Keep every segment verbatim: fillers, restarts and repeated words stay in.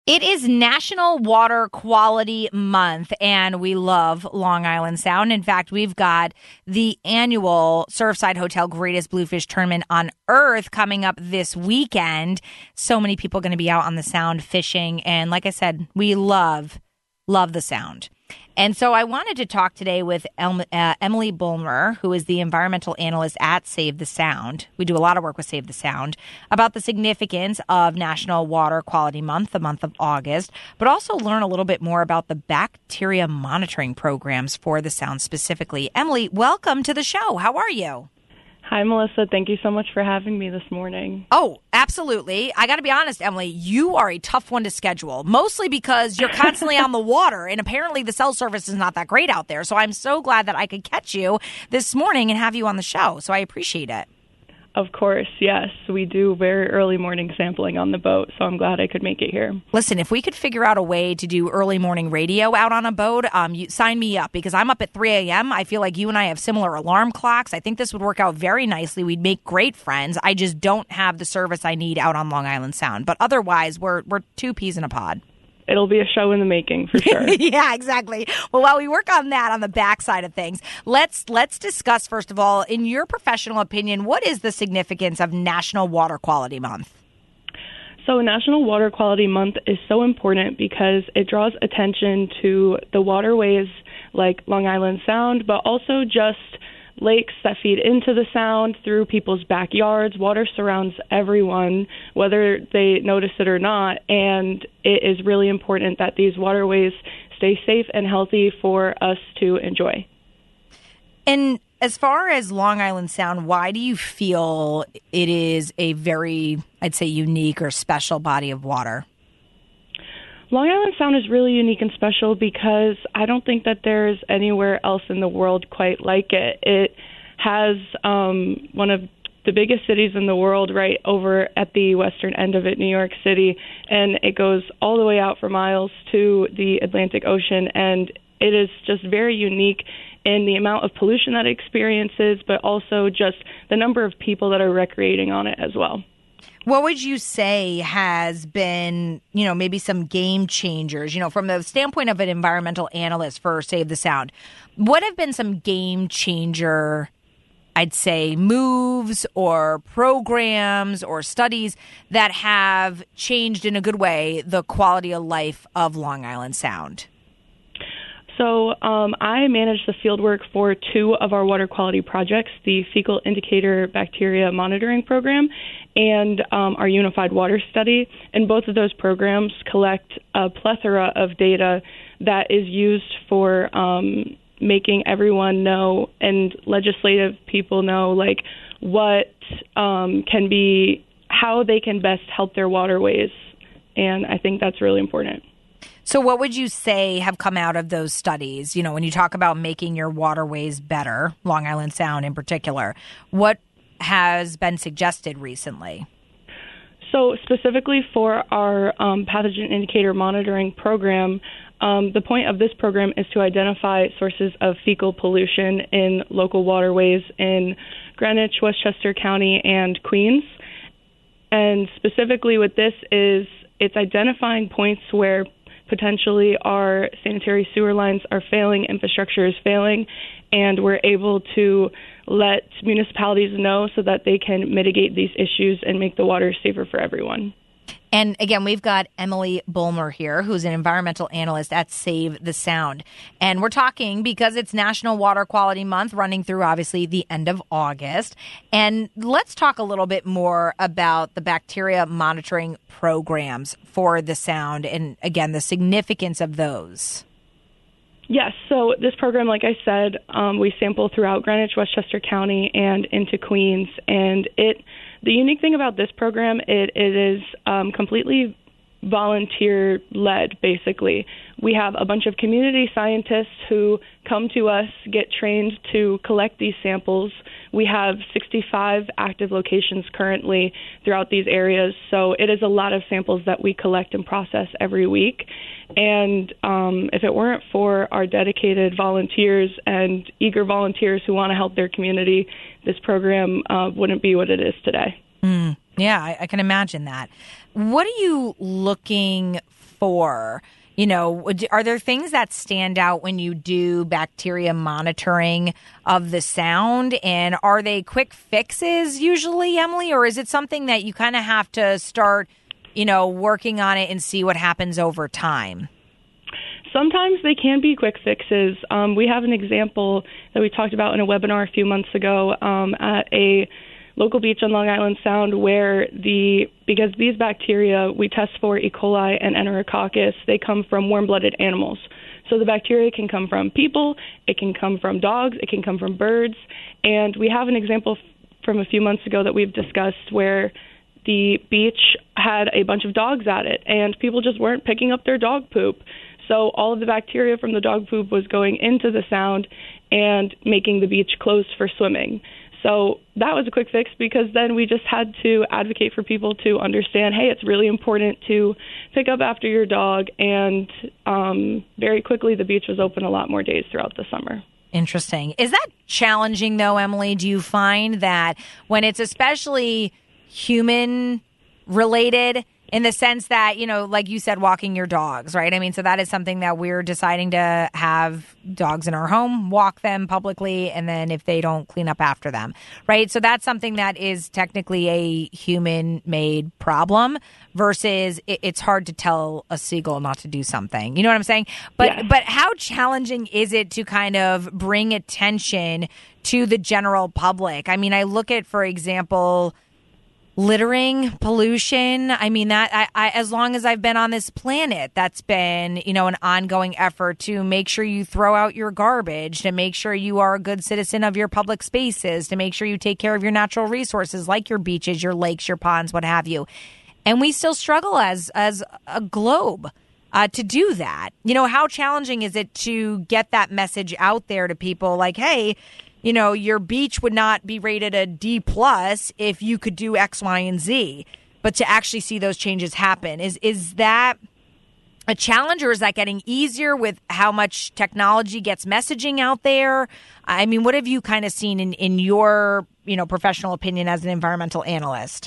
It is National Water Quality Month, and we love Long Island Sound. In fact, we've got the annual Surfside Hotel Greatest Bluefish Tournament on Earth coming up this weekend. So many people going to be out on the Sound fishing, and like I said, we love, love the Sound. And so I wanted to talk today with El- uh, Emily Bulmer, who is the environmental analyst at Save the Sound. We do a lot of work with Save the Sound, about the significance of National Water Quality Month, the month of August, but also learn a little bit more about the bacteria monitoring programs for the Sound specifically. Emily, welcome to the show. How are you? Hi, Melissa. Thank you so much for having me this morning. Oh, absolutely. I got to be honest, Emily, you are a tough one to schedule, mostly because you're constantly on the water, and apparently the cell service is not that great out there. So I'm so glad that I could catch you this morning and have you on the show. So I appreciate it. Of course, yes. We do very early morning sampling on the boat, so I'm glad I could make it here. Listen, if we could figure out a way to do early morning radio out on a boat, um, you, sign me up, because I'm up at three a.m. I feel like you and I have similar alarm clocks. I think this would work out very nicely. We'd make great friends. I just don't have the service I need out on Long Island Sound. But otherwise, we're we're two peas in a pod. It'll be a show in the making for sure. Yeah, exactly. Well, while we work on that on the backside of things, let's let's discuss, first of all, in your professional opinion, what is the significance of National Water Quality Month? So National Water Quality Month is so important because it draws attention to the waterways like Long Island Sound, but also just lakes that feed into the Sound through people's backyards. Water surrounds everyone, whether they notice it or not, and it is really important that these waterways stay safe and healthy for us to enjoy. And as far as Long Island Sound, why do you feel it is a very, I'd say, unique or special body of water? Long Island Sound is really unique and special because I don't think that there's anywhere else in the world quite like it. It has um, one of the biggest cities in the world right over at the western end of it, New York City, and it goes all the way out for miles to the Atlantic Ocean, and it is just very unique in the amount of pollution that it experiences, but also just the number of people that are recreating on it as well. What would you say has been, you know, maybe some game changers, you know, from the standpoint of an environmental analyst for Save the Sound? What have been some game changer, I'd say, moves or programs or studies that have changed in a good way the quality of life of Long Island Sound? So um, I manage the fieldwork for two of our water quality projects, the Fecal Indicator Bacteria Monitoring Program and um, our Unified Water Study. And both of those programs collect a plethora of data that is used for um, making everyone know and legislative people know, like, what um, can be, how they can best help their waterways. And I think that's really important. So what would you say have come out of those studies? You know, when you talk about making your waterways better, Long Island Sound in particular, what has been suggested recently? So specifically for our um, pathogen indicator monitoring program, um, the point of this program is to identify sources of fecal pollution in local waterways in Greenwich, Westchester County, and Queens. And specifically with this is it's identifying points where potentially our sanitary sewer lines are failing, infrastructure is failing, and we're able to let municipalities know so that they can mitigate these issues and make the water safer for everyone. And again, we've got Emily Bulmer here, who's an environmental analyst at Save the Sound. And we're talking because it's National Water Quality Month running through, obviously, the end of August. And let's talk a little bit more about the bacteria monitoring programs for the Sound and, again, the significance of those. Yes, so this program, like I said, um, we sample throughout Greenwich, Westchester County, and into Queens. And it the unique thing about this program, it, it is um, completely volunteer-led, basically. We have a bunch of community scientists who come to us, get trained to collect these samples. We have sixty-five active locations currently throughout these areas, so it is a lot of samples that we collect and process every week. And um, if it weren't for our dedicated volunteers and eager volunteers who want to help their community, this program uh, wouldn't be what it is today. Mm, yeah, I, I can imagine that. What are you looking for? You know, are there things that stand out when you do bacteria monitoring of the sound? And are they quick fixes usually, Emily? Or is it something that you kind of have to start, you know, working on it and see what happens over time? Sometimes they can be quick fixes. Um, we have an example that we talked about in a webinar a few months ago um, at a local beach on Long Island Sound where the, because these bacteria we test for E. coli and Enterococcus, they come from warm-blooded animals. So the bacteria can come from people, it can come from dogs, it can come from birds. And we have an example from a few months ago that we've discussed where the beach had a bunch of dogs at it and people just weren't picking up their dog poop. So all of the bacteria from the dog poop was going into the sound and making the beach closed for swimming. So that was a quick fix because then we just had to advocate for people to understand, hey, it's really important to pick up after your dog. And um, very quickly, the beach was open a lot more days throughout the summer. Interesting. Is that challenging, though, Emily? Do you find that when it's especially human related, in the sense that, you know, like you said, walking your dogs, right? I mean, so that is something that we're deciding to have dogs in our home, walk them publicly, and then if they don't, clean up after them, right? So that's something that is technically a human-made problem versus it, it's hard to tell a seagull not to do something. You know what I'm saying? But Yes. but how challenging is it to kind of bring attention to the general public? I mean, I look at, for example, littering, pollution. I mean, that I, I, as long as I've been on this planet, that's been, you know, an ongoing effort to make sure you throw out your garbage, to make sure you are a good citizen of your public spaces, to make sure you take care of your natural resources like your beaches, your lakes, your ponds, what have you. And we still struggle as as a globe uh, to do that. You know, how challenging is it to get that message out there to people like, hey, you know, your beach would not be rated a D plus if you could do X, Y, and Z. But to actually see those changes happen, is is that a challenge, or is that getting easier with how much technology gets messaging out there? I mean, what have you kind of seen in, in your, you know, professional opinion as an environmental analyst?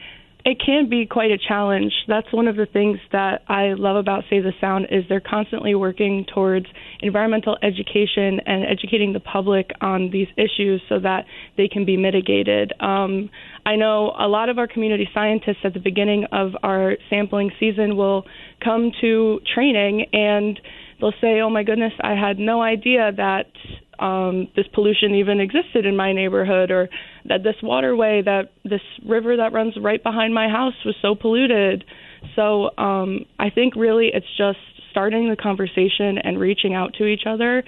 It can be quite a challenge. That's one of the things that I love about Save the Sound is they're constantly working towards environmental education and educating the public on these issues so that they can be mitigated. Um, I know a lot of our community scientists at the beginning of our sampling season will come to training and they'll say, oh my goodness, I had no idea that um, this pollution even existed in my neighborhood, or that this waterway, that this river that runs right behind my house was so polluted. So um, I think really it's just starting the conversation and reaching out to each other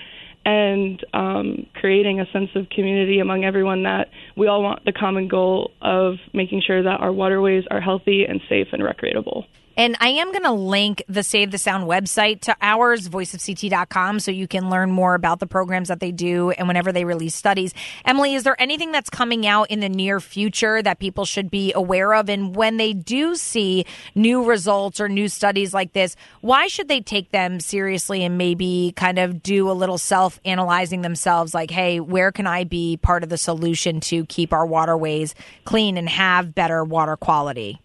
and um, creating a sense of community among everyone that we all want the common goal of making sure that our waterways are healthy and safe and recreatable. And I am going to link the Save the Sound website to ours, voice of c t dot com, so you can learn more about the programs that they do and whenever they release studies. Emily, is there anything that's coming out in the near future that people should be aware of? And when they do see new results or new studies like this, why should they take them seriously and maybe kind of do a little self-analyzing themselves, like, hey, where can I be part of the solution to keep our waterways clean and have better water quality?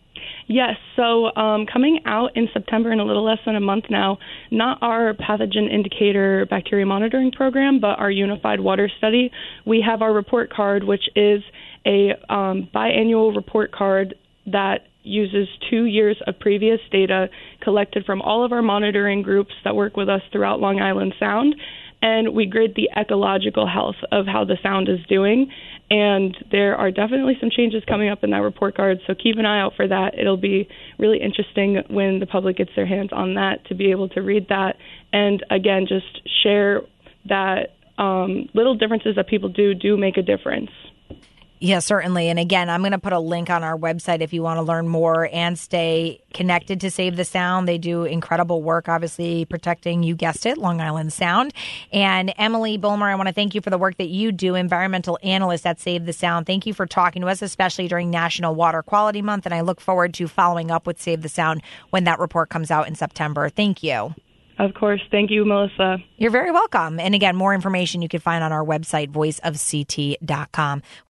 Yes, so um, coming out in September in a little less than a month now, not our pathogen indicator bacteria monitoring program, but our unified water study, we have our report card, which is a um, biannual report card that uses two years of previous data collected from all of our monitoring groups that work with us throughout Long Island Sound. And we grade the ecological health of how the sound is doing. And there are definitely some changes coming up in that report card, so keep an eye out for that. It'll be really interesting when the public gets their hands on that to be able to read that. And again, just share that um, little differences that people do do make a difference. Yeah, certainly. And again, I'm going to put a link on our website if you want to learn more and stay connected to Save the Sound. They do incredible work, obviously, protecting, you guessed it, Long Island Sound. And Emily Bulmer, I want to thank you for the work that you do, environmental analyst at Save the Sound. Thank you for talking to us, especially during National Water Quality Month. And I look forward to following up with Save the Sound when that report comes out in September. Thank you. Of course. Thank you, Melissa. You're very welcome. And again, more information you can find on our website, voice of c t dot com.